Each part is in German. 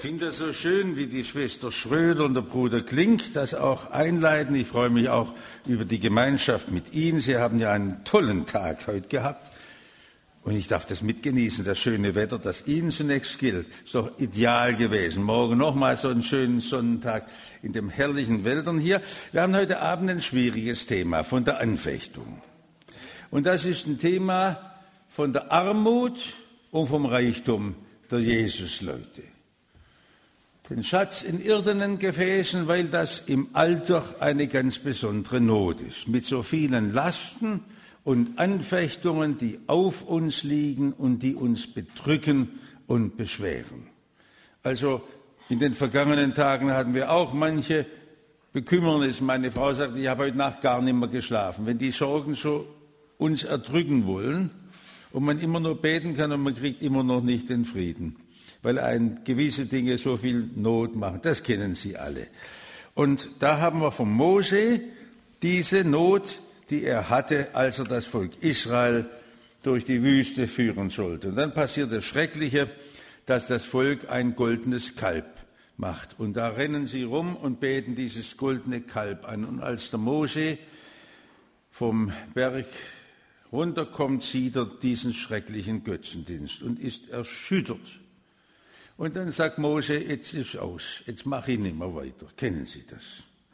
finde das so schön, wie die Schwester Schröder und der Bruder Klink das auch einleiten. Ich freue mich auch über die Gemeinschaft mit Ihnen. Sie haben ja einen tollen Tag heute gehabt. Und ich darf das mitgenießen, das schöne Wetter, das Ihnen zunächst gilt. Ist doch ideal gewesen. Morgen nochmal so einen schönen Sonnentag in den herrlichen Wäldern hier. Wir haben heute Abend ein schwieriges Thema von der Anfechtung. Und das ist ein Thema von der Armut und vom Reichtum der Jesusleute. Den Schatz in irdenen Gefäßen, weil das im Alltag eine ganz besondere Not ist. Mit so vielen Lasten und Anfechtungen, die auf uns liegen und die uns bedrücken und beschweren. Also in den vergangenen Tagen hatten wir auch manche Bekümmernis. Meine Frau sagt, ich habe heute Nacht gar nicht mehr geschlafen. Wenn die Sorgen so uns erdrücken wollen und man immer nur beten kann und man kriegt immer noch nicht den Frieden, weil gewisse Dinge so viel Not machen. Das kennen Sie alle. Und da haben wir von Mose diese Not, die er hatte, als er das Volk Israel durch die Wüste führen sollte. Und dann passiert das Schreckliche, dass das Volk ein goldenes Kalb macht. Und da rennen sie rum und beten dieses goldene Kalb an. Und als der Mose vom Berg runterkommt, sieht er diesen schrecklichen Götzendienst und ist erschüttert. Und dann sagt Mose, jetzt ist aus, jetzt mache ich nicht mehr weiter. Kennen Sie das?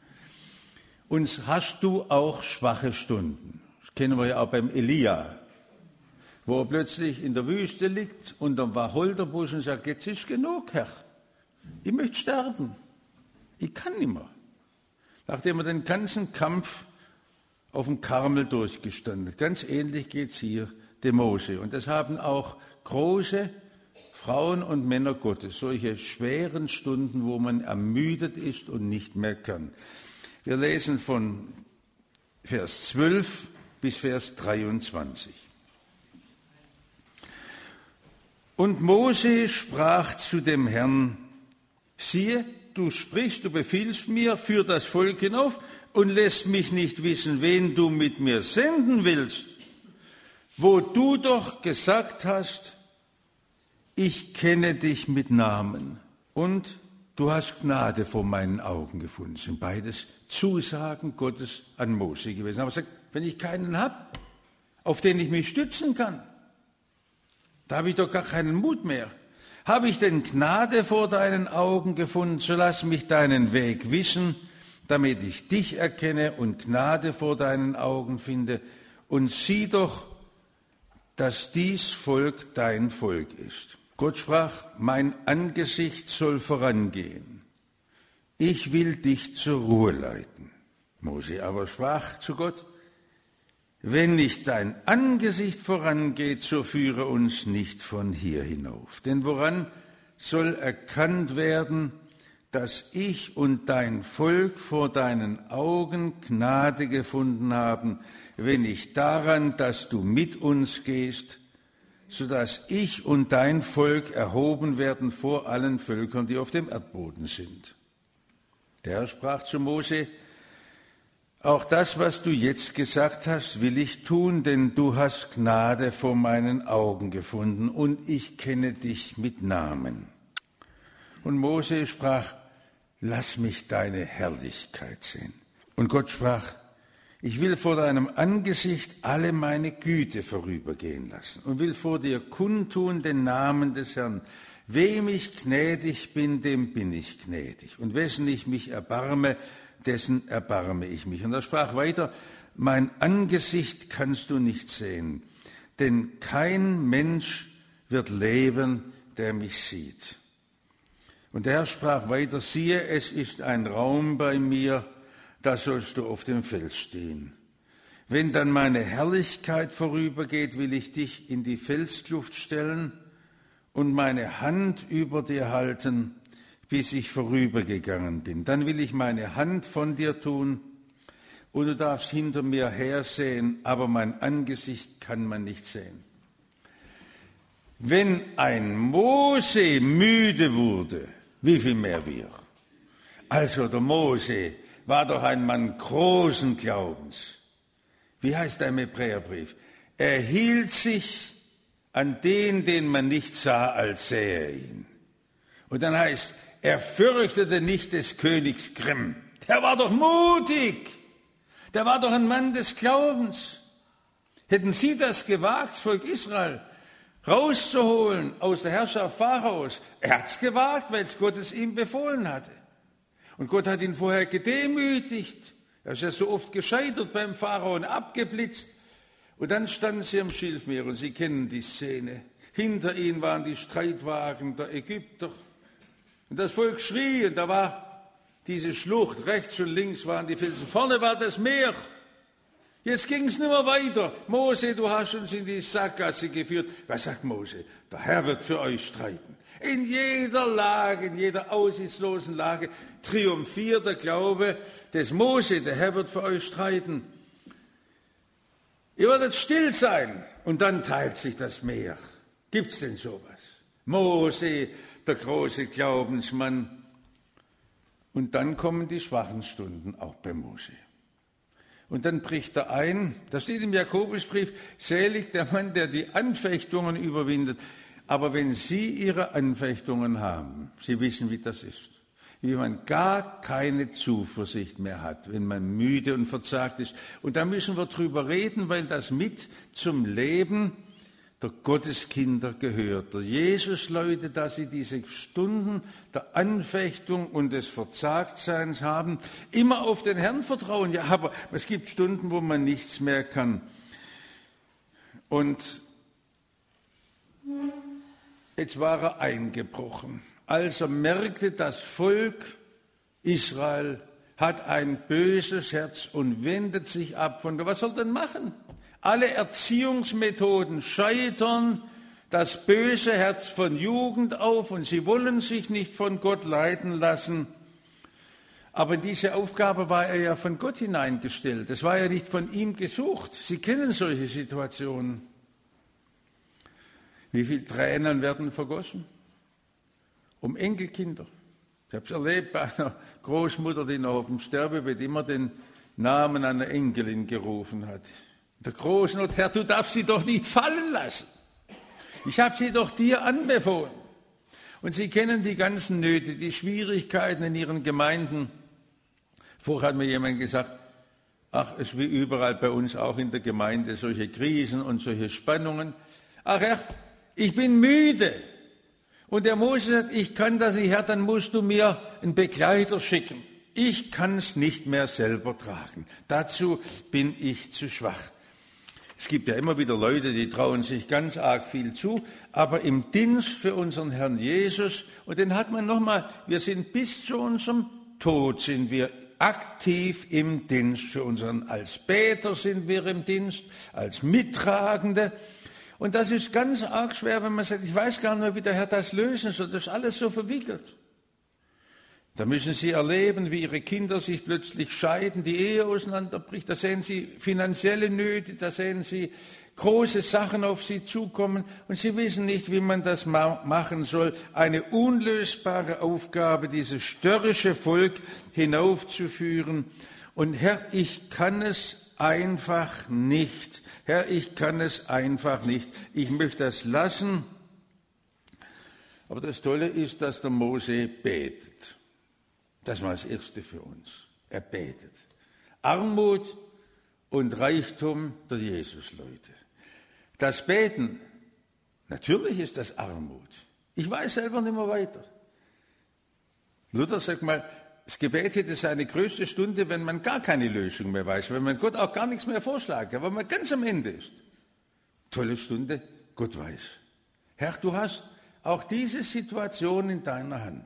Und hast du auch schwache Stunden? Das kennen wir ja auch beim Elia, wo er plötzlich in der Wüste liegt und am Wacholderbusch und sagt, jetzt ist genug, Herr. Ich möchte sterben. Ich kann nicht mehr. Nachdem er den ganzen Kampf auf dem Karmel durchgestanden hat. Ganz ähnlich geht es hier dem Mose. Und das haben auch große Frauen und Männer Gottes, solche schweren Stunden, wo man ermüdet ist und nicht mehr kann. Wir lesen von Vers 12 bis Vers 23. Und Mose sprach zu dem Herrn, siehe, du sprichst, du befiehlst mir, führ das Volk hinauf und lässt mich nicht wissen, wen du mit mir senden willst, wo du doch gesagt hast, ich kenne dich mit Namen und du hast Gnade vor meinen Augen gefunden. Das sind beides Zusagen Gottes an Mose gewesen. Aber er sagt, wenn ich keinen habe, auf den ich mich stützen kann, da habe ich doch gar keinen Mut mehr. Habe ich denn Gnade vor deinen Augen gefunden, so lass mich deinen Weg wissen, damit ich dich erkenne und Gnade vor deinen Augen finde. Und sieh doch, dass dies Volk dein Volk ist. Gott sprach, mein Angesicht soll vorangehen. Ich will dich zur Ruhe leiten. Mose aber sprach zu Gott, wenn nicht dein Angesicht vorangeht, so führe uns nicht von hier hinauf. Denn woran soll erkannt werden, dass ich und dein Volk vor deinen Augen Gnade gefunden haben, wenn nicht daran, dass du mit uns gehst, sodass ich und dein Volk erhoben werden vor allen Völkern, die auf dem Erdboden sind. Der Herr sprach zu Mose, auch das, was du jetzt gesagt hast, will ich tun, denn du hast Gnade vor meinen Augen gefunden und ich kenne dich mit Namen. Und Mose sprach, lass mich deine Herrlichkeit sehen. Und Gott sprach, ich will vor deinem Angesicht alle meine Güte vorübergehen lassen und will vor dir kundtun den Namen des Herrn. Wem ich gnädig bin, dem bin ich gnädig. Und wessen ich mich erbarme, dessen erbarme ich mich. Und er sprach weiter, mein Angesicht kannst du nicht sehen, denn kein Mensch wird leben, der mich sieht. Und der Herr sprach weiter, siehe, es ist ein Raum bei mir, da sollst du auf dem Fels stehen. Wenn dann meine Herrlichkeit vorübergeht, will ich dich in die Felskluft stellen und meine Hand über dir halten, bis ich vorübergegangen bin. Dann will ich meine Hand von dir tun und du darfst hinter mir hersehen, aber mein Angesicht kann man nicht sehen. Wenn ein Mose müde wurde, wie viel mehr wir? Also der Mose war doch ein Mann großen Glaubens. Wie heißt er im Hebräerbrief? Er hielt sich an den man nicht sah, als sähe er ihn. Und dann heißt, er fürchtete nicht des Königs Grimm. Der war doch mutig. Der war doch ein Mann des Glaubens. Hätten Sie das gewagt, das Volk Israel rauszuholen aus der Herrschaft Pharaos? Er hat es gewagt, weil Gott es ihm befohlen hatte. Und Gott hat ihn vorher gedemütigt. Er ist ja so oft gescheitert beim Pharao und abgeblitzt. Und dann standen sie am Schilfmeer und Sie kennen die Szene. Hinter ihnen waren die Streitwagen der Ägypter. Und das Volk schrie und da war diese Schlucht. Rechts und links waren die Felsen. Vorne war das Meer. Jetzt ging es nicht mehr weiter. Mose, du hast uns in die Sackgasse geführt. Was sagt Mose? Der Herr wird für euch streiten. In jeder Lage, in jeder aussichtslosen Lage triumphiert der Glaube des Mose. Der Herr wird für euch streiten. Ihr werdet still sein und dann teilt sich das Meer. Gibt's denn sowas? Mose, der große Glaubensmann. Und dann kommen die schwachen Stunden auch bei Mose. Und dann bricht er ein, da steht im Jakobusbrief, selig der Mann, der die Anfechtungen überwindet. Aber wenn Sie Ihre Anfechtungen haben, Sie wissen, wie das ist, wie man gar keine Zuversicht mehr hat, wenn man müde und verzagt ist. Und da müssen wir drüber reden, weil das mit zum Leben der Gotteskinder gehört. Der Jesus, Leute, dass sie diese Stunden der Anfechtung und des Verzagtseins haben, immer auf den Herrn vertrauen. Ja, aber es gibt Stunden, wo man nichts mehr kann. Und jetzt war er eingebrochen. Als er merkte, das Volk Israel hat ein böses Herz und wendet sich ab von Gott. Was soll er denn machen? Alle Erziehungsmethoden scheitern, das böse Herz von Jugend auf und sie wollen sich nicht von Gott leiten lassen. Aber in diese Aufgabe war er ja von Gott hineingestellt. Es war ja nicht von ihm gesucht. Sie kennen solche Situationen. Wie viele Tränen werden vergossen? Um Enkelkinder. Ich habe es erlebt bei einer Großmutter, die noch auf dem Sterbebett immer den Namen einer Enkelin gerufen hat. Der Großnot, Herr, du darfst sie doch nicht fallen lassen. Ich habe sie doch dir anbefohlen. Und Sie kennen die ganzen Nöte, die Schwierigkeiten in Ihren Gemeinden. Vorher hat mir jemand gesagt, ach, es ist wie überall bei uns auch in der Gemeinde solche Krisen und solche Spannungen. Ach Herr, ich bin müde. Und der Mose sagt, ich kann das nicht, Herr, dann musst du mir einen Begleiter schicken. Ich kann es nicht mehr selber tragen. Dazu bin ich zu schwach. Es gibt ja immer wieder Leute, die trauen sich ganz arg viel zu, aber im Dienst für unseren Herrn Jesus, und den hat man nochmal, wir sind bis zu unserem Tod, sind wir aktiv im Dienst für unseren, als Beter sind wir im Dienst, als Mittragende. Und das ist ganz arg schwer, wenn man sagt, ich weiß gar nicht mehr, wie der Herr das lösen soll, das ist alles so verwickelt. Da müssen Sie erleben, wie Ihre Kinder sich plötzlich scheiden, die Ehe auseinanderbricht. Da sehen Sie finanzielle Nöte, da sehen Sie große Sachen auf Sie zukommen und Sie wissen nicht, wie man das machen soll. Eine unlösbare Aufgabe, dieses störrische Volk hinaufzuführen. Und Herr, ich kann es einfach nicht. Herr, ich kann es einfach nicht. Ich möchte das lassen. Aber das Tolle ist, dass der Mose betet. Das war das Erste für uns. Er betet. Armut und Reichtum der Jesusleute. Das Beten, natürlich ist das Armut. Ich weiß selber nicht mehr weiter. Luther sagt mal, das Gebet hätte seine größte Stunde, wenn man gar keine Lösung mehr weiß, wenn man Gott auch gar nichts mehr vorschlagen kann, wenn man ganz am Ende ist. Tolle Stunde, Gott weiß. Herr, du hast auch diese Situation in deiner Hand.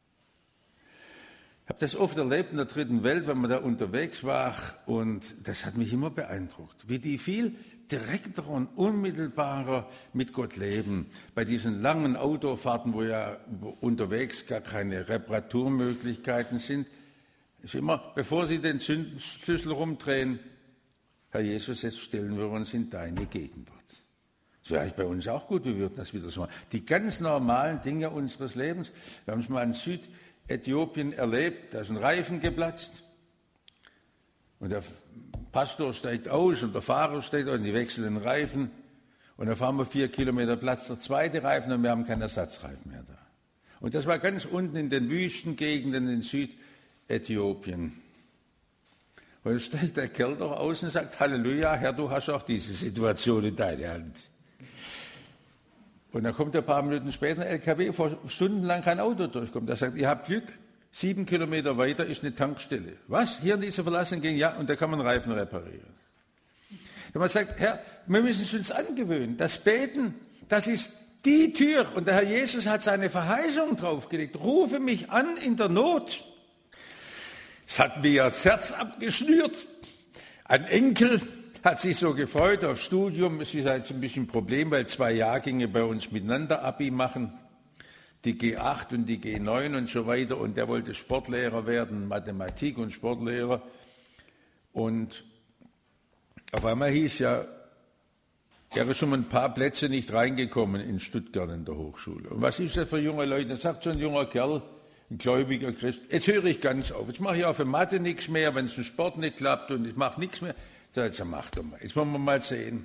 Ich habe das oft erlebt in der Dritten Welt, wenn man da unterwegs war, und das hat mich immer beeindruckt, wie die viel direkter und unmittelbarer mit Gott leben. Bei diesen langen Autofahrten, wo unterwegs gar keine Reparaturmöglichkeiten sind, ist immer, bevor Sie den Schlüssel rumdrehen, Herr Jesus, jetzt stellen wir uns in deine Gegenwart. Das wäre eigentlich bei uns auch gut, wir würden das wieder so machen. Die ganz normalen Dinge unseres Lebens, wir haben es mal in Südäthiopien erlebt, da ist ein Reifen geplatzt und der Pastor steigt aus und der Fahrer steigt aus und die wechseln den Reifen und dann fahren wir 4 Kilometer Platz, der zweite Reifen und wir haben keinen Ersatzreifen mehr da. Und das war ganz unten in den Wüstengegenden in Südäthiopien. Und dann steigt der Kerl doch aus und sagt, Halleluja, Herr, du hast auch diese Situation in deiner Hand. Und dann kommt ein paar Minuten später ein LKW, wo stundenlang kein Auto durchkommt. Der sagt, ihr habt Glück, 7 Kilometer weiter ist eine Tankstelle. Was? Hier in dieser verlassenen Gegend? Ja, und da kann man Reifen reparieren. Wenn man sagt, Herr, wir müssen es uns angewöhnen. Das Beten, das ist die Tür. Und der Herr Jesus hat seine Verheißung draufgelegt. Rufe mich an in der Not. Es hat mir das Herz abgeschnürt. Ein Enkel hat sich so gefreut aufs Studium. Es ist jetzt ein bisschen ein Problem, weil 2 Jahrgänge bei uns miteinander Abi machen. Die G8 und die G9 und so weiter. Und der wollte Sportlehrer werden, Mathematik und Sportlehrer. Und auf einmal hieß ja, er ist um ein paar Plätze nicht reingekommen in Stuttgart in der Hochschule. Und was ist das für junge Leute? Da sagt so ein junger Kerl, ein gläubiger Christ, jetzt höre ich ganz auf. Jetzt mache ich auch für Mathe nichts mehr, wenn es im Sport nicht klappt und ich mache nichts mehr. So, jetzt mach doch mal. Jetzt wollen wir mal sehen.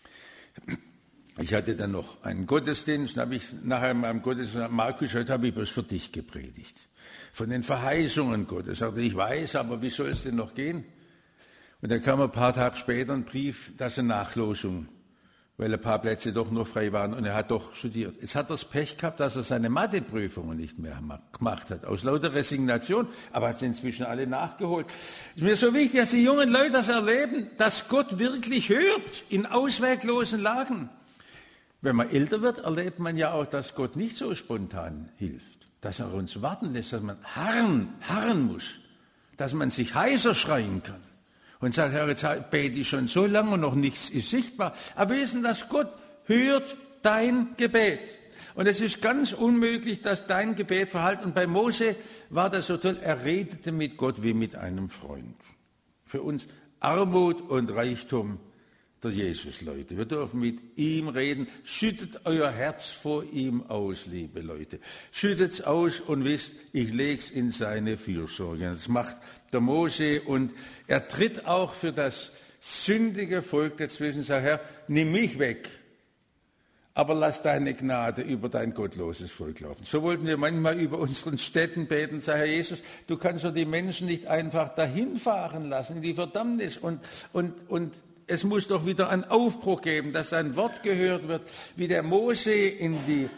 Ich hatte dann noch einen Gottesdienst, habe ich nachher in meinem Gottesdienst gesagt, Markus, heute habe ich bloß für dich gepredigt. Von den Verheißungen Gottes. Er sagte, ich weiß, aber wie soll es denn noch gehen? Und dann kam ein paar Tage später ein Brief, dass eine Nachlosung, weil ein paar Plätze doch noch frei waren und er hat doch studiert. Jetzt hat er das Pech gehabt, dass er seine Matheprüfungen nicht mehr gemacht hat, aus lauter Resignation, aber hat sie inzwischen alle nachgeholt. Es ist mir so wichtig, dass die jungen Leute das erleben, dass Gott wirklich hört in ausweglosen Lagen. Wenn man älter wird, erlebt man ja auch, dass Gott nicht so spontan hilft, dass er uns warten lässt, dass man harren muss, dass man sich heiser schreien kann. Und sagt, Herr, jetzt bete ich schon so lange und noch nichts ist sichtbar. Aber wir wissen, dass Gott hört dein Gebet. Und es ist ganz unmöglich, dass dein Gebet verhallt. Und bei Mose war das so toll, er redete mit Gott wie mit einem Freund. Für uns Armut und Reichtum der Jesus, Leute. Wir dürfen mit ihm reden. Schüttet euer Herz vor ihm aus, liebe Leute. Schüttet es aus und wisst, ich lege es in seine Fürsorge. Das macht der Mose und er tritt auch für das sündige Volk dazwischen und sagt, Herr, nimm mich weg, aber lass deine Gnade über dein gottloses Volk laufen. So wollten wir manchmal über unseren Städten beten und sagen, Herr Jesus, du kannst doch die Menschen nicht einfach dahin fahren lassen, in die Verdammnis und es muss doch wieder einen Aufbruch geben, dass ein Wort gehört wird, wie der Mose in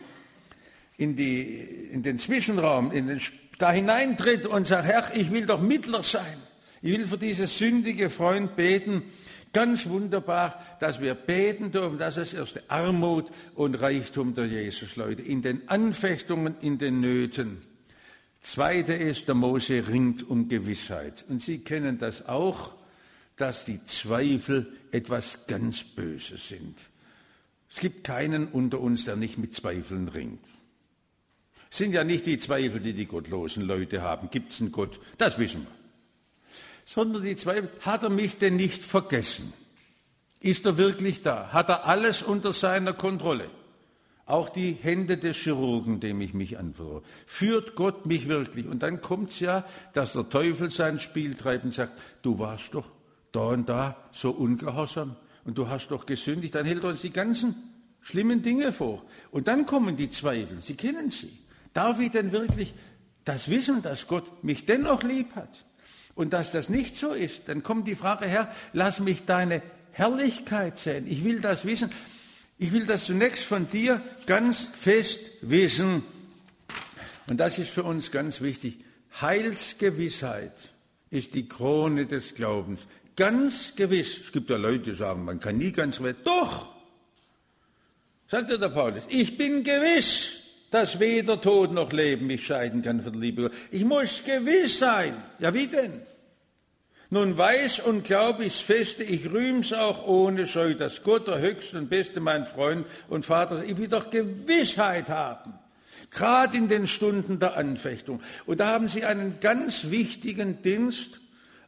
den Zwischenraum, da hineintritt und sagt, Herr, ich will doch Mittler sein. Ich will für diese sündige Freund beten. Ganz wunderbar, dass wir beten dürfen. Das ist erst die Armut und Reichtum der Jesus, Leute. In den Anfechtungen, in den Nöten. Zweite ist, der Mose ringt um Gewissheit. Und Sie kennen das auch, dass die Zweifel etwas ganz Böses sind. Es gibt keinen unter uns, der nicht mit Zweifeln ringt. Es sind ja nicht die Zweifel, die die gottlosen Leute haben. Gibt es einen Gott? Das wissen wir. Sondern die Zweifel, hat er mich denn nicht vergessen? Ist er wirklich da? Hat er alles unter seiner Kontrolle? Auch die Hände des Chirurgen, dem ich mich anvertraue. Führt Gott mich wirklich? Und dann kommt es ja, dass der Teufel sein Spiel treibt und sagt, du warst doch da und da so ungehorsam und du hast doch gesündigt. Dann hält er uns die ganzen schlimmen Dinge vor. Und dann kommen die Zweifel. Sie kennen sie. Darf ich denn wirklich das wissen, dass Gott mich dennoch lieb hat? Und dass das nicht so ist, dann kommt die Frage, Herr, lass mich deine Herrlichkeit sehen. Ich will das wissen. Ich will das zunächst von dir ganz fest wissen. Und das ist für uns ganz wichtig. Heilsgewissheit ist die Krone des Glaubens. Ganz gewiss. Es gibt ja Leute, die sagen, man kann nie ganz retten. Doch, sagt ja der Paulus, ich bin gewiss, dass weder Tod noch Leben mich scheiden kann von der Liebe Gottes. Ich muss gewiss sein. Ja, wie denn? Nun weiß und glaube ich's feste, ich rühm's auch ohne Scheu, dass Gott, der Höchste und Beste, mein Freund und Vater, ich will doch Gewissheit haben. Gerade in den Stunden der Anfechtung. Und da haben Sie einen ganz wichtigen Dienst,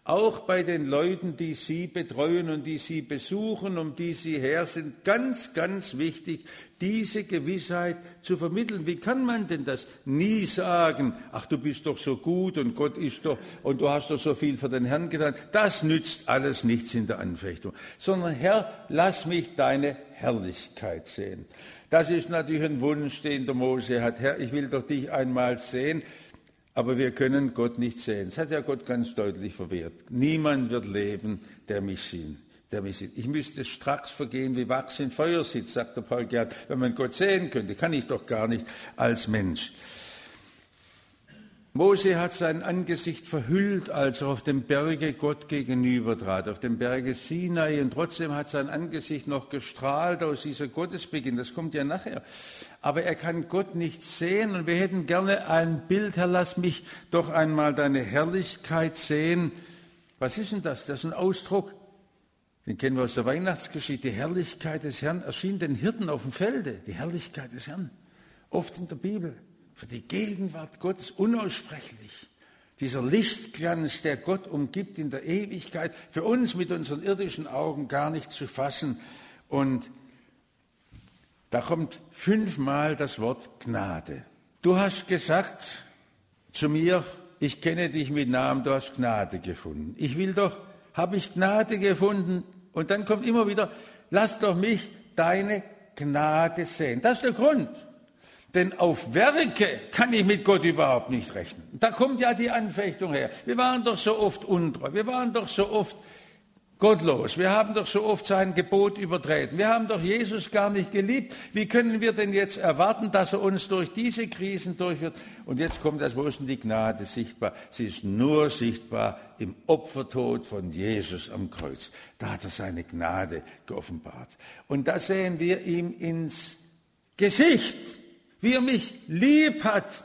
auch bei den Leuten, die Sie betreuen und die Sie besuchen, um die Sie her sind, ganz, ganz wichtig, diese Gewissheit zu vermitteln. Wie kann man denn das nie sagen, ach, du bist doch so gut und Gott ist doch, und du hast doch so viel für den Herrn getan. Das nützt alles nichts in der Anfechtung. Sondern Herr, lass mich deine Herrlichkeit sehen. Das ist natürlich ein Wunsch, den der Mose hat. Herr, ich will doch dich einmal sehen. Aber wir können Gott nicht sehen. Das hat ja Gott ganz deutlich verwehrt. Niemand wird leben, der mich sieht. Ich müsste stracks vergehen wie Wachs in Feuer sitzt, sagt der Paul Gerhardt. Wenn man Gott sehen könnte, kann ich doch gar nicht als Mensch. Mose hat sein Angesicht verhüllt, als er auf dem Berge Gott gegenübertrat, auf dem Berge Sinai, und trotzdem hat sein Angesicht noch gestrahlt aus dieser Gottesbegegnung. Das kommt ja nachher. Aber er kann Gott nicht sehen, und wir hätten gerne ein Bild. Herr, lass mich doch einmal deine Herrlichkeit sehen. Was ist denn das? Das ist ein Ausdruck, den kennen wir aus der Weihnachtsgeschichte. Die Herrlichkeit des Herrn erschien den Hirten auf dem Felde. Die Herrlichkeit des Herrn, oft in der Bibel. Für die Gegenwart Gottes unaussprechlich. Dieser Lichtglanz, der Gott umgibt in der Ewigkeit, für uns mit unseren irdischen Augen gar nicht zu fassen. Und da kommt 5-mal das Wort Gnade. Du hast gesagt zu mir, ich kenne dich mit Namen, du hast Gnade gefunden. Ich will doch, habe ich Gnade gefunden? Und dann kommt immer wieder, lass doch mich deine Gnade sehen. Das ist der Grund. Denn auf Werke kann ich mit Gott überhaupt nicht rechnen. Da kommt ja die Anfechtung her. Wir waren doch so oft untreu, wir waren doch so oft gottlos, wir haben doch so oft sein Gebot übertreten, wir haben doch Jesus gar nicht geliebt. Wie können wir denn jetzt erwarten, dass er uns durch diese Krisen durchführt? Und jetzt kommt das, wo ist denn die Gnade sichtbar? Sie ist nur sichtbar im Opfertod von Jesus am Kreuz. Da hat er seine Gnade geoffenbart. Und da sehen wir ihm ins Gesicht, wie er mich lieb hat.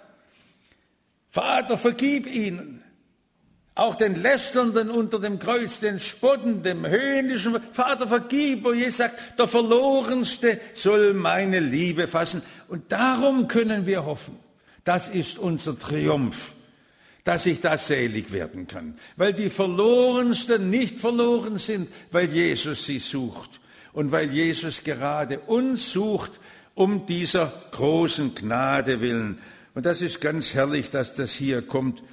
Vater, vergib ihnen. Auch den Lästernden unter dem Kreuz, den Spottenden, dem Höhnischen. Vater, vergib. Und Jesus sagt, der Verlorenste soll meine Liebe fassen. Und darum können wir hoffen. Das ist unser Triumph, dass ich da selig werden kann. Weil die Verlorensten nicht verloren sind, weil Jesus sie sucht. Und weil Jesus gerade uns sucht, um dieser großen Gnade willen. Und das ist ganz herrlich, dass das hier kommt.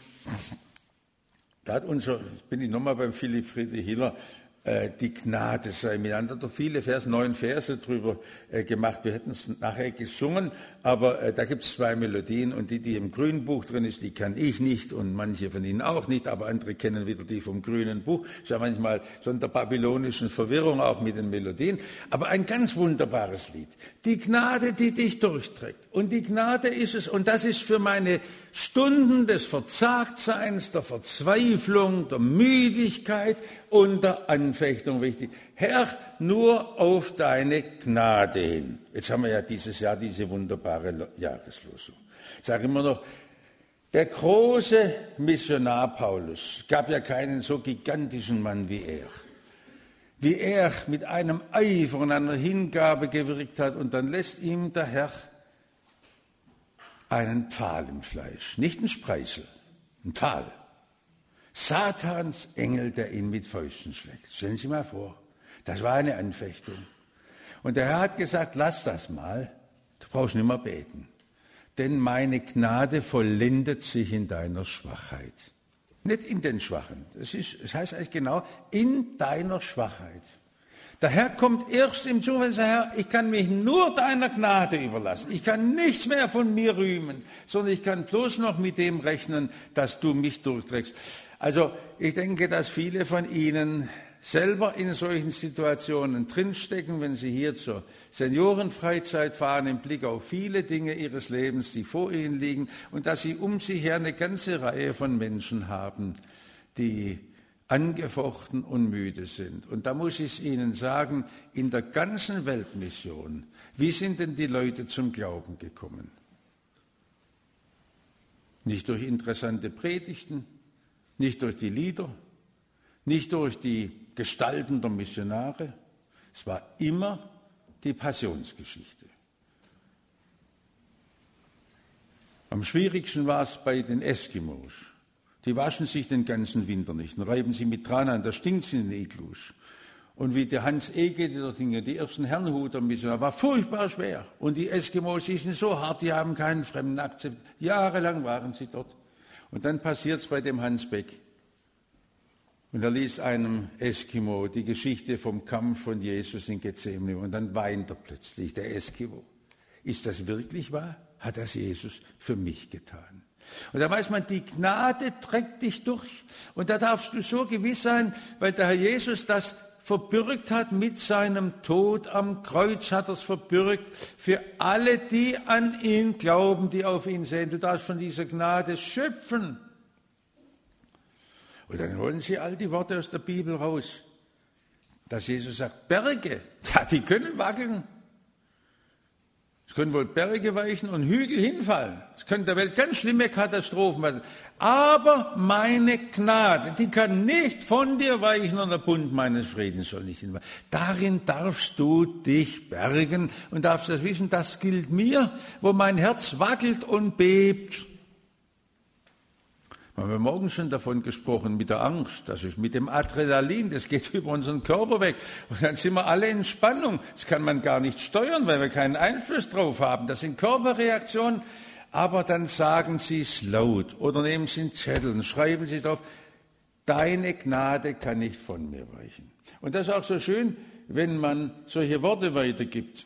Da hat jetzt bin ich nochmal beim Philipp Friedrich Hiller, die Gnade sei miteinander. Da viele 9 Verse drüber gemacht. Wir hätten es nachher gesungen, aber da gibt es 2 Melodien, und die im grünen Buch drin ist, die kann ich nicht und manche von Ihnen auch nicht, aber andere kennen wieder die vom grünen Buch. Ist ja manchmal so in der babylonischen Verwirrung auch mit den Melodien. Aber ein ganz wunderbares Lied. Die Gnade, die dich durchträgt. Und die Gnade ist es, und das ist für meine Stunden des Verzagtseins, der Verzweiflung, der Müdigkeit und der Anfechtung wichtig. Herr, nur auf deine Gnade hin. Jetzt haben wir ja dieses Jahr diese wunderbare Jahreslosung. Ich sage immer noch, der große Missionar Paulus, gab ja keinen so gigantischen Mann wie er. Wie er mit einem Eifer und einer Hingabe gewirkt hat, und dann lässt ihm der Herr einen Pfahl im Fleisch, nicht ein Spreißel, ein Pfahl. Satans Engel, der ihn mit Fäusten schlägt. Stellen Sie mal vor, das war eine Anfechtung. Und der Herr hat gesagt, lass das mal, du brauchst nicht mehr beten. Denn meine Gnade vollendet sich in deiner Schwachheit. Nicht in den Schwachen, das heißt eigentlich genau, in deiner Schwachheit. Der Herr kommt erst im Zug und sagt, Herr, ich kann mich nur deiner Gnade überlassen. Ich kann nichts mehr von mir rühmen, sondern ich kann bloß noch mit dem rechnen, dass du mich durchträgst. Also ich denke, dass viele von Ihnen selber in solchen Situationen drinstecken, wenn Sie hier zur Seniorenfreizeit fahren, im Blick auf viele Dinge Ihres Lebens, die vor Ihnen liegen, und dass Sie um sich her eine ganze Reihe von Menschen haben, die angefochten und müde sind. Und da muss ich Ihnen sagen, in der ganzen Weltmission, wie sind denn die Leute zum Glauben gekommen? Nicht durch interessante Predigten, nicht durch die Lieder, nicht durch die Gestalten der Missionare. Es war immer die Passionsgeschichte. Am schwierigsten war es bei den Eskimos. Die waschen sich den ganzen Winter nicht und reiben sie mit Tran an, da stinkt es in den Iglus. Und wie der Hans Ege, die ersten Herrenhuter müssen, war furchtbar schwer. Und die Eskimos, die sind so hart, die haben keinen Fremden akzeptiert. Jahrelang waren sie dort. Und dann passiert es bei dem Hans Beck. Und er liest einem Eskimo die Geschichte vom Kampf von Jesus in Gethsemane. Und dann weint er plötzlich, der Eskimo. Ist das wirklich wahr? Hat das Jesus für mich getan? Und da weiß man, die Gnade trägt dich durch. Und da darfst du so gewiss sein, weil der Herr Jesus das verbürgt hat mit seinem Tod. Am Kreuz hat er es verbürgt für alle, die an ihn glauben, die auf ihn sehen. Du darfst von dieser Gnade schöpfen. Und dann holen sie all die Worte aus der Bibel raus. Dass Jesus sagt, Berge, ja, die können wackeln. Es können wohl Berge weichen und Hügel hinfallen. Es können der Welt ganz schlimme Katastrophen passieren. Aber meine Gnade, die kann nicht von dir weichen und der Bund meines Friedens soll nicht hinfallen. Darin darfst du dich bergen und darfst das wissen, das gilt mir, wo mein Herz wackelt und bebt. Wir haben morgen schon davon gesprochen, mit der Angst, das ist mit dem Adrenalin, das geht über unseren Körper weg. Und dann sind wir alle in Spannung. Das kann man gar nicht steuern, weil wir keinen Einfluss drauf haben. Das sind Körperreaktionen. Aber dann sagen Sie es laut oder nehmen Sie einen Zettel und schreiben Sie es auf. Deine Gnade kann nicht von mir weichen. Und das ist auch so schön, wenn man solche Worte weitergibt.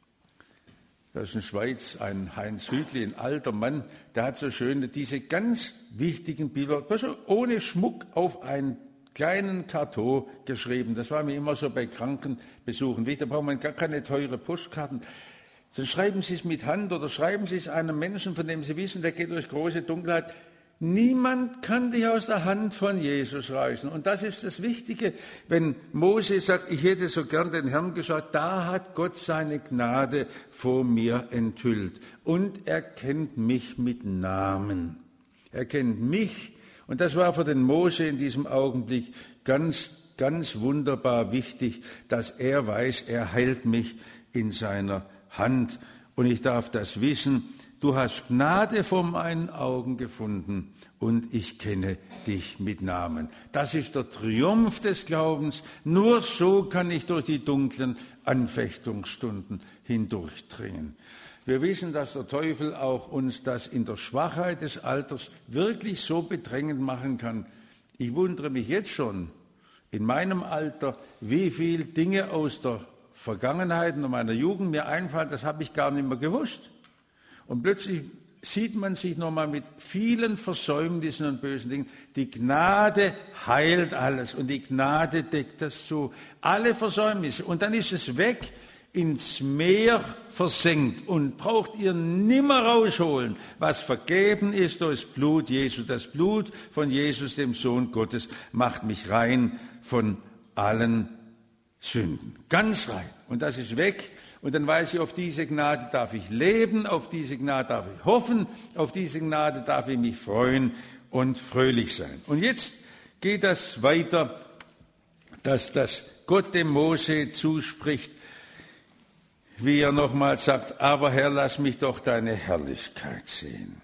Da ist in der Schweiz ein Heinz Hütli, ein alter Mann, der hat so schön diese ganz wichtigen Bibelworte ohne Schmuck auf einen kleinen Karton geschrieben. Das war mir immer so bei Krankenbesuchen. Da braucht man gar keine teure Postkarten. Dann schreiben Sie es mit Hand oder schreiben Sie es einem Menschen, von dem Sie wissen, der geht durch große Dunkelheit. Niemand kann dich aus der Hand von Jesus reißen. Und das ist das Wichtige. Wenn Mose sagt, ich hätte so gern den Herrn geschaut, da hat Gott seine Gnade vor mir enthüllt. Und er kennt mich mit Namen. Er kennt mich. Und das war für den Mose in diesem Augenblick ganz, ganz wunderbar wichtig, dass er weiß, er hält mich in seiner Hand. Und ich darf das wissen. Du hast Gnade vor meinen Augen gefunden und ich kenne dich mit Namen. Das ist der Triumph des Glaubens. Nur so kann ich durch die dunklen Anfechtungsstunden hindurchdringen. Wir wissen, dass der Teufel auch uns das in der Schwachheit des Alters wirklich so bedrängend machen kann. Ich wundere mich jetzt schon in meinem Alter, wie viele Dinge aus der Vergangenheit und meiner Jugend mir einfallen, das habe ich gar nicht mehr gewusst. Und plötzlich sieht man sich nochmal mit vielen Versäumnissen und bösen Dingen. Die Gnade heilt alles und die Gnade deckt das zu. Alle Versäumnisse. Und dann ist es weg, ins Meer versenkt und braucht ihr nimmer rausholen. Was vergeben ist durch das Blut Jesu. Das Blut von Jesus, dem Sohn Gottes, macht mich rein von allen Sünden. Ganz rein. Und das ist weg. Und dann weiß ich, auf diese Gnade darf ich leben, auf diese Gnade darf ich hoffen, auf diese Gnade darf ich mich freuen und fröhlich sein. Und jetzt geht das weiter, dass das Gott dem Mose zuspricht, wie er nochmal sagt, aber Herr, lass mich doch deine Herrlichkeit sehen.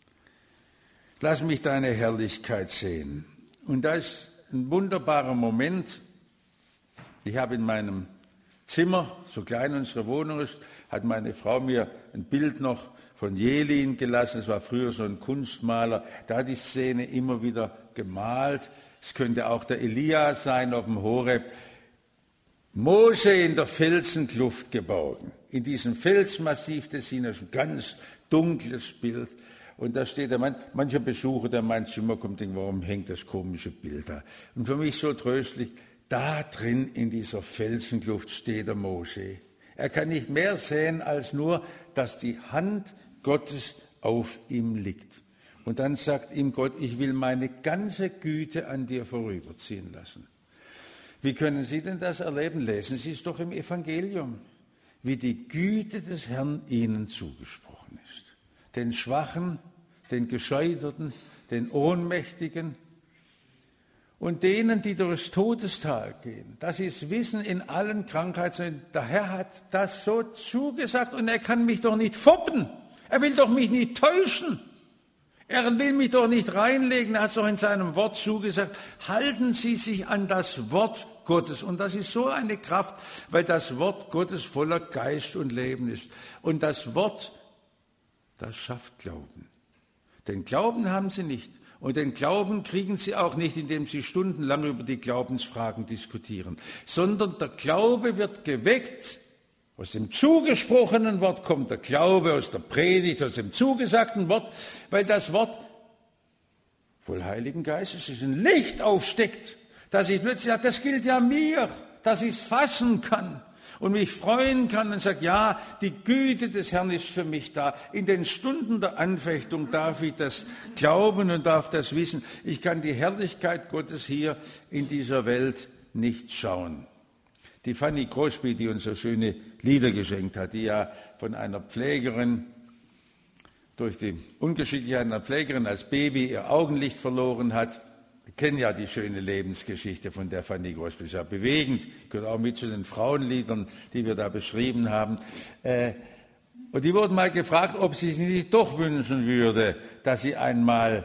Lass mich deine Herrlichkeit sehen. Und da ist ein wunderbarer Moment. Ich habe in meinem Zimmer, so klein unsere Wohnung ist, hat meine Frau mir ein Bild noch von Jelin gelassen. Es war früher so ein Kunstmaler. Da hat die Szene immer wieder gemalt. Es könnte auch der Elia sein auf dem Horeb. Mose in der Felsenkluft geborgen. In diesem Felsmassiv des Sinai, ein ganz dunkles Bild. Und da steht der Mann, mancher Besucher, der in mein Zimmer kommt, denkt, warum hängt das komische Bild da? Und für mich so tröstlich, da drin in dieser Felsenkluft steht der Mose. Er kann nicht mehr sehen als nur, dass die Hand Gottes auf ihm liegt. Und dann sagt ihm Gott, ich will meine ganze Güte an dir vorüberziehen lassen. Wie können Sie denn das erleben? Lesen Sie es doch im Evangelium, wie die Güte des Herrn ihnen zugesprochen ist. Den Schwachen, den Gescheiterten, den Ohnmächtigen, und denen, die durchs Todestal gehen, dass sie es wissen in allen Krankheiten, der Herr hat das so zugesagt und er kann mich doch nicht foppen. Er will doch mich nicht täuschen. Er will mich doch nicht reinlegen, er hat es doch in seinem Wort zugesagt. Halten Sie sich an das Wort Gottes. Und das ist so eine Kraft, weil das Wort Gottes voller Geist und Leben ist. Und das Wort, das schafft Glauben. Den Glauben haben Sie nicht. Und den Glauben kriegen Sie auch nicht, indem Sie stundenlang über die Glaubensfragen diskutieren. Sondern der Glaube wird geweckt. Aus dem zugesprochenen Wort kommt der Glaube, aus der Predigt, aus dem zugesagten Wort, weil das Wort voll Heiligen Geistes ist, ein Licht aufsteckt, dass ich plötzlich sage, das gilt ja mir, dass ich es fassen kann und mich freuen kann und sage, ja, die Güte des Herrn ist für mich da. In den Stunden der Anfechtung darf ich das glauben und darf das wissen. Ich kann die Herrlichkeit Gottes hier in dieser Welt nicht schauen. Die Fanny Crosby, die uns so schöne Lieder geschenkt hat, die ja von einer Pflegerin durch die Ungeschicklichkeit einer Pflegerin als Baby ihr Augenlicht verloren hat. Wir kennen ja die schöne Lebensgeschichte von der Fanny Crosby, ist ja bewegend, gehört auch mit zu den Frauenliedern, die wir da beschrieben haben. Und die wurden mal gefragt, ob sie sich nicht doch wünschen würde, dass sie einmal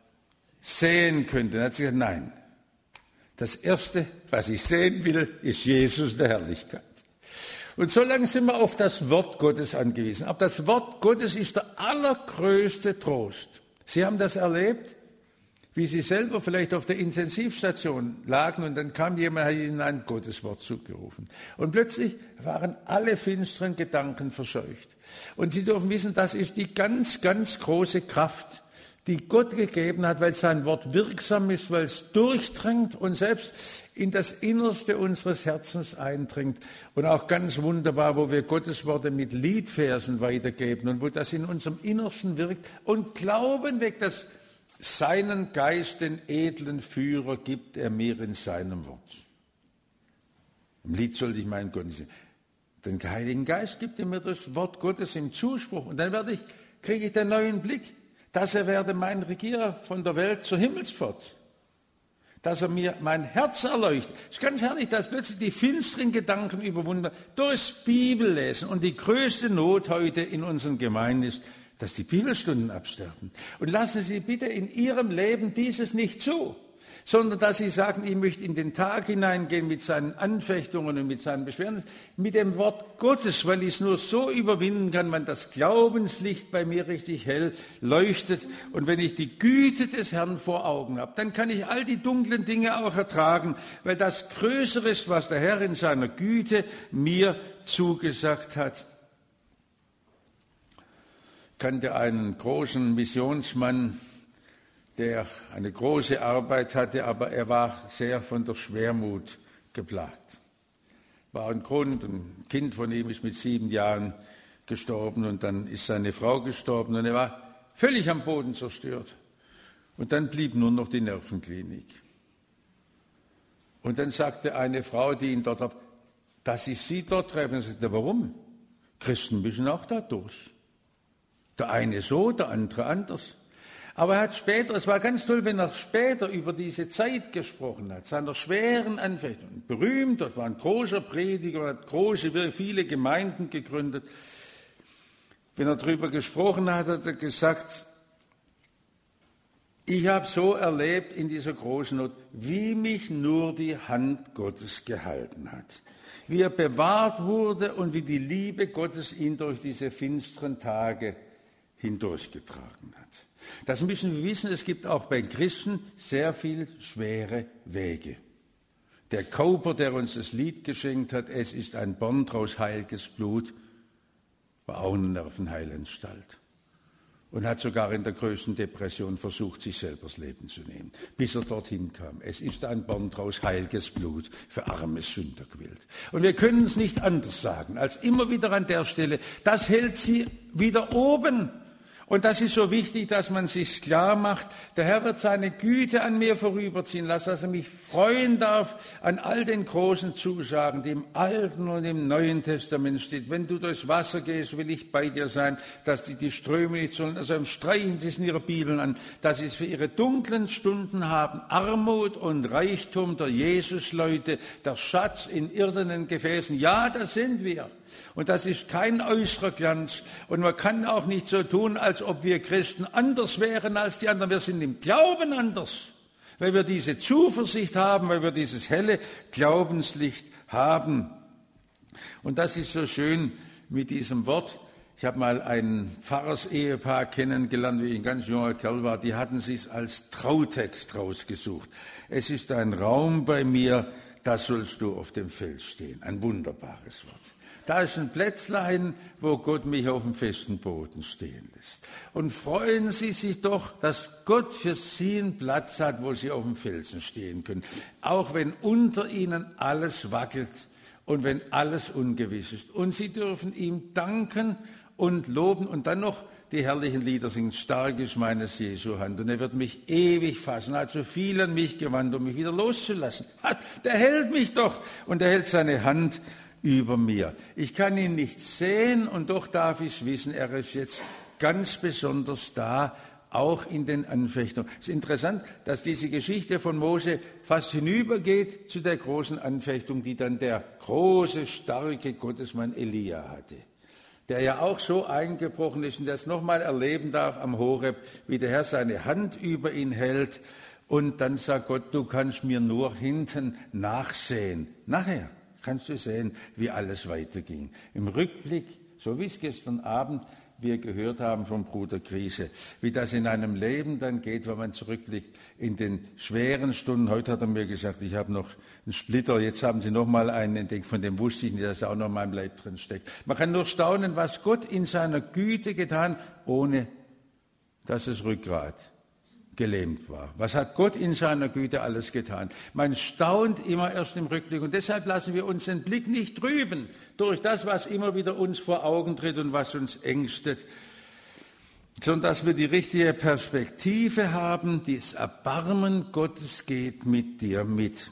sehen könnte. Dann hat sie gesagt, nein. Das Erste, was ich sehen will, ist Jesus der Herrlichkeit. Und so lange sind wir auf das Wort Gottes angewiesen. Aber das Wort Gottes ist der allergrößte Trost. Sie haben das erlebt, wie Sie selber vielleicht auf der Intensivstation lagen und dann kam jemand, hat Ihnen ein Gotteswort zugerufen. Und plötzlich waren alle finsteren Gedanken verscheucht. Und Sie dürfen wissen, das ist die ganz, ganz große Kraft, die Gott gegeben hat, weil sein Wort wirksam ist, weil es durchdringt und selbst in das Innerste unseres Herzens eindringt. Und auch ganz wunderbar, wo wir Gottes Worte mit Liedversen weitergeben und wo das in unserem Innersten wirkt und Glauben weckt, dass seinen Geist, den edlen Führer, gibt er mir in seinem Wort. Im Lied sollte ich meinen Gott sehen. Den Heiligen Geist gibt er mir das Wort Gottes im Zuspruch und dann kriege ich den neuen Blick, dass er werde mein Regierer von der Welt zur Himmelspfort, dass er mir mein Herz erleuchtet. Es ist ganz herrlich, dass plötzlich die finsteren Gedanken überwunden durchs Bibellesen. Und die größte Not heute in unseren Gemeinden ist, dass die Bibelstunden absterben. Und lassen Sie bitte in Ihrem Leben dieses nicht zu, sondern dass Sie sagen, ich möchte in den Tag hineingehen mit seinen Anfechtungen und mit seinen Beschwerden, mit dem Wort Gottes, weil ich es nur so überwinden kann, wenn das Glaubenslicht bei mir richtig hell leuchtet und wenn ich die Güte des Herrn vor Augen habe, dann kann ich all die dunklen Dinge auch ertragen, weil das Größere ist, was der Herr in seiner Güte mir zugesagt hat. Ich kannte einen großen Missionsmann, der eine große Arbeit hatte, aber er war sehr von der Schwermut geplagt. War ein Grund, ein Kind von ihm ist mit 7 Jahren gestorben und dann ist seine Frau gestorben und er war völlig am Boden zerstört. Und dann blieb nur noch die Nervenklinik. Und dann sagte eine Frau, die ihn dort hat, dass ich Sie dort treffe. Und er sagte, warum? Christen müssen auch da durch. Der eine so, der andere anders. Aber er hat später, es war ganz toll, wenn er später über diese Zeit gesprochen hat, seiner schweren Anfechtung. Berühmt, das war ein großer Prediger, hat viele Gemeinden gegründet. Wenn er darüber gesprochen hat, hat er gesagt, ich habe so erlebt in dieser großen Not, wie mich nur die Hand Gottes gehalten hat. Wie er bewahrt wurde und wie die Liebe Gottes ihn durch diese finsteren Tage hindurchgetragen hat. Das müssen wir wissen, es gibt auch bei Christen sehr viel schwere Wege. Der Cowper, der uns das Lied geschenkt hat, es ist ein Borntraus heiliges Blut, war auch eine Nervenheilanstalt und hat sogar in der größten Depression versucht, sich selber das Leben zu nehmen, bis er dorthin kam. Es ist ein Borntraus heiliges Blut für arme Sünder gewillt. Und wir können es nicht anders sagen, als immer wieder an der Stelle, das hält sie wieder oben. Und das ist so wichtig, dass man sich klar macht, der Herr wird seine Güte an mir vorüberziehen lassen, dass er mich freuen darf an all den großen Zusagen, die im Alten und im Neuen Testament steht. Wenn du durchs Wasser gehst, will ich bei dir sein, dass die Ströme nicht sollen, also streichen sie es in ihrer Bibel an, dass sie es für ihre dunklen Stunden haben. Armut und Reichtum der Jesusleute, der Schatz in irdenen Gefäßen. Ja, das sind wir. Und das ist kein äußerer Glanz. Und man kann auch nicht so tun, als als ob wir Christen anders wären als die anderen. Wir sind im Glauben anders, weil wir diese Zuversicht haben, weil wir dieses helle Glaubenslicht haben. Und das ist so schön mit diesem Wort. Ich habe mal ein Pfarrersehepaar kennengelernt, wie ich ein ganz junger Kerl war. Die hatten sich als Trautext rausgesucht. Es ist ein Raum bei mir, da sollst du auf dem Fels stehen. Ein wunderbares Wort. Da ist ein Plätzlein, wo Gott mich auf dem festen Boden stehen lässt. Und freuen Sie sich doch, dass Gott für Sie einen Platz hat, wo Sie auf dem Felsen stehen können. Auch wenn unter Ihnen alles wackelt und wenn alles ungewiss ist. Und Sie dürfen ihm danken und loben und dann noch die herrlichen Lieder singen. Stark ist meines Jesu Hand und er wird mich ewig fassen. Er hat so viel an mich gewandt, um mich wieder loszulassen. Der hält mich doch und er hält seine Hand über mir. Ich kann ihn nicht sehen und doch darf ich wissen, er ist jetzt ganz besonders da, auch in den Anfechtungen. Es ist interessant, dass diese Geschichte von Mose fast hinübergeht zu der großen Anfechtung, die dann der große, starke Gottesmann Elia hatte, der ja auch so eingebrochen ist und der es nochmal erleben darf am Horeb, wie der Herr seine Hand über ihn hält und dann sagt Gott, du kannst mir nur hinten nachsehen. Nachher kannst du sehen, wie alles weiterging. Im Rückblick, so wie es gestern Abend wir gehört haben vom Bruder Griese, wie das in einem Leben dann geht, wenn man zurückblickt in den schweren Stunden. Heute hat er mir gesagt, ich habe noch einen Splitter, jetzt haben Sie noch mal einen entdeckt, von dem wusste ich nicht, dass er auch noch in meinem Leib drin steckt. Man kann nur staunen, was Gott in seiner Güte getan, ohne dass das Rückgrat gelähmt war. Was hat Gott in seiner Güte alles getan? Man staunt immer erst im Rückblick und deshalb lassen wir uns den Blick nicht trüben durch das, was immer wieder uns vor Augen tritt und was uns ängstet, sondern dass wir die richtige Perspektive haben, das Erbarmen Gottes geht mit dir mit.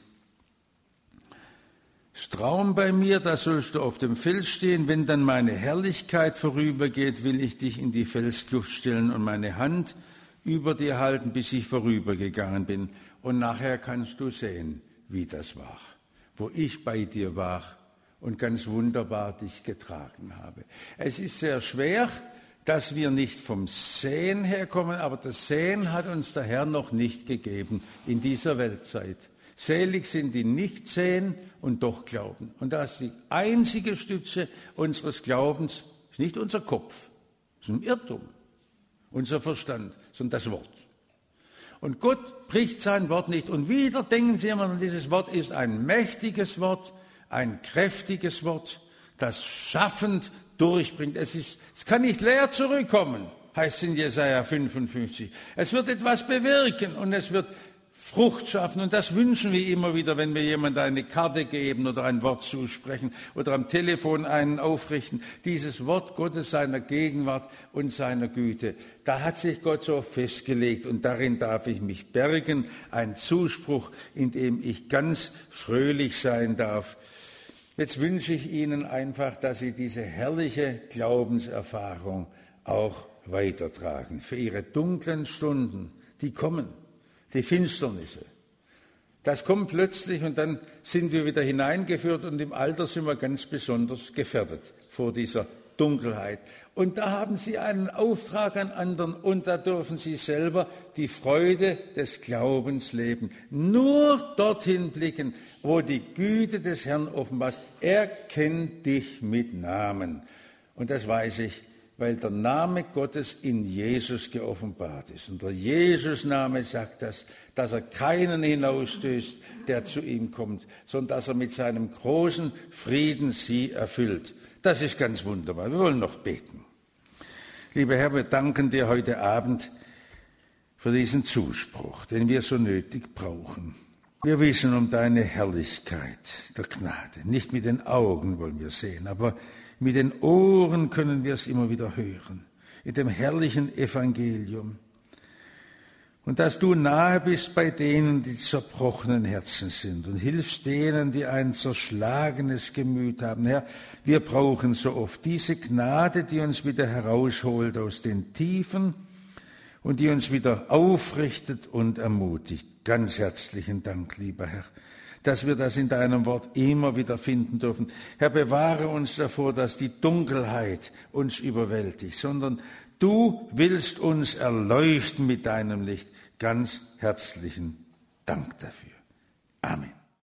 Traum bei mir, da sollst du auf dem Fels stehen, wenn dann meine Herrlichkeit vorübergeht, will ich dich in die Felskluft stellen und meine Hand über dir halten, bis ich vorübergegangen bin. Und nachher kannst du sehen, wie das war, wo ich bei dir war und ganz wunderbar dich getragen habe. Es ist sehr schwer, dass wir nicht vom Sehen herkommen, aber das Sehen hat uns der Herr noch nicht gegeben in dieser Weltzeit. Selig sind die nicht sehen und doch glauben. Und das ist die einzige Stütze unseres Glaubens, ist nicht unser Kopf, ist ein Irrtum. Unser Verstand, sondern das Wort. Und Gott bricht sein Wort nicht. Und wieder denken Sie immer, dieses Wort ist ein mächtiges Wort, ein kräftiges Wort, das schaffend durchbringt. Es kann nicht leer zurückkommen, heißt es in Jesaja 55. Es wird etwas bewirken und es wird Frucht schaffen. Und das wünschen wir immer wieder, wenn wir jemandem eine Karte geben oder ein Wort zusprechen oder am Telefon einen aufrichten. Dieses Wort Gottes, seiner Gegenwart und seiner Güte. Da hat sich Gott so festgelegt und darin darf ich mich bergen. Ein Zuspruch, in dem ich ganz fröhlich sein darf. Jetzt wünsche ich Ihnen einfach, dass Sie diese herrliche Glaubenserfahrung auch weitertragen. Für Ihre dunklen Stunden, die kommen. Die Finsternisse. Das kommt plötzlich und dann sind wir wieder hineingeführt und im Alter sind wir ganz besonders gefährdet vor dieser Dunkelheit. Und da haben Sie einen Auftrag an anderen und da dürfen Sie selber die Freude des Glaubens leben. Nur dorthin blicken, wo die Güte des Herrn offenbar ist. Er kennt dich mit Namen. Und das weiß ich, weil der Name Gottes in Jesus geoffenbart ist. Und der Jesus-Name sagt das, dass er keinen hinausstößt, der zu ihm kommt, sondern dass er mit seinem großen Frieden sie erfüllt. Das ist ganz wunderbar. Wir wollen noch beten. Lieber Herr, wir danken dir heute Abend für diesen Zuspruch, den wir so nötig brauchen. Wir wissen um deine Herrlichkeit der Gnade. Nicht mit den Augen wollen wir sehen, aber mit den Ohren können wir es immer wieder hören, in dem herrlichen Evangelium. Und dass du nahe bist bei denen, die zerbrochenen Herzen sind und hilfst denen, die ein zerschlagenes Gemüt haben. Herr, wir brauchen so oft diese Gnade, die uns wieder herausholt aus den Tiefen und die uns wieder aufrichtet und ermutigt. Ganz herzlichen Dank, lieber Herr. dass wir das in deinem Wort immer wieder finden dürfen. Herr, bewahre uns davor, dass die Dunkelheit uns überwältigt, sondern du willst uns erleuchten mit deinem Licht. Ganz herzlichen Dank dafür. Amen.